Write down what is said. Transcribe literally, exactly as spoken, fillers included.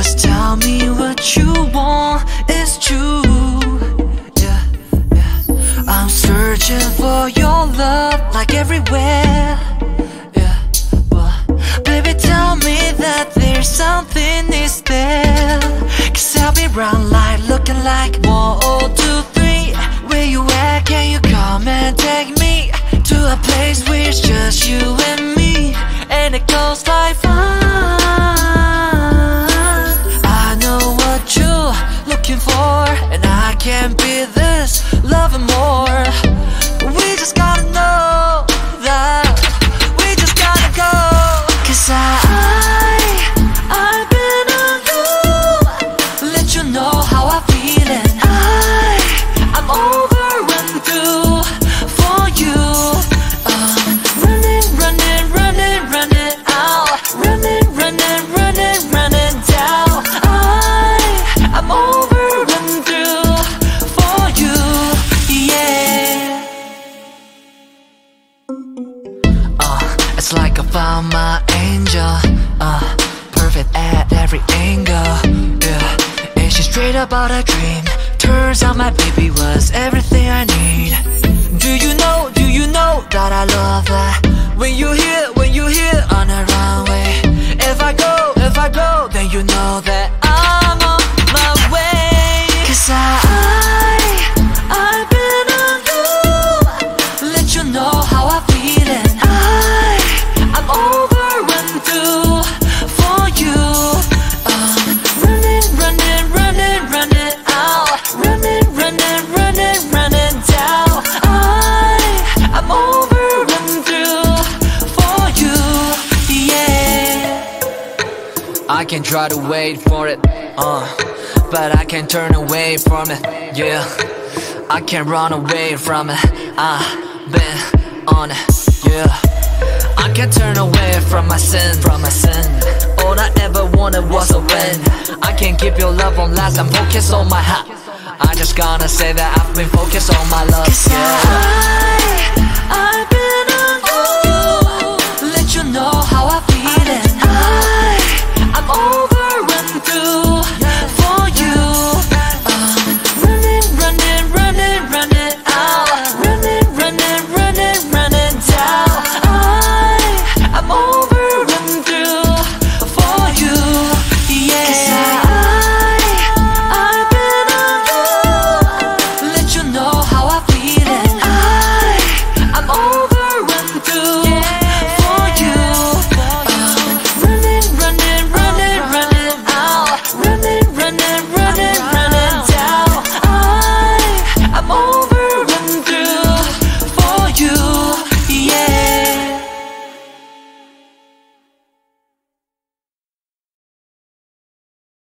Just tell me what you want, it's true. Yeah, yeah. I'm searching for your love like everywhere. Yeah, but baby, tell me that there's something is there. Cause I'll be round like looking like one, two, three. Where you at? Can you come and take me to a place where it's just you and me? And it goes like fun. I know what you're looking for, and I can't be this, loving more. We just gotta know that we just gotta go. Cause I, I've been on you, let you know how I feel, and I, I'm over and through for you. um, Running, running, running, running out, running, running, running, running down. I, I'm over and through for you, yeah. Uh, it's like I found my angel, uh, perfect at every angle, yeah. And she's straight up out a dream. Turns out my baby was everything I need. Do you know, do you know that I love that? When you hear, when you hear on the runway. If I go, if I go, then you know that I'm on my way. Cause I, I've been on you, let you know how I feel, and I, I'm over and through for you. um, Running, running, running, running out, running, running, running, running down. I, I'm over and through for you, yeah. I can try to wait for it, uh, but I can't turn away from it, yeah. I can't run away from it, I've been on it, yeah. I can't turn away from my sin, from my sin. All I ever wanted was a win. I can't keep your love on last, I'm focused on my hat. I just gonna say that I've been focused on my love, yeah. Cause I, I've been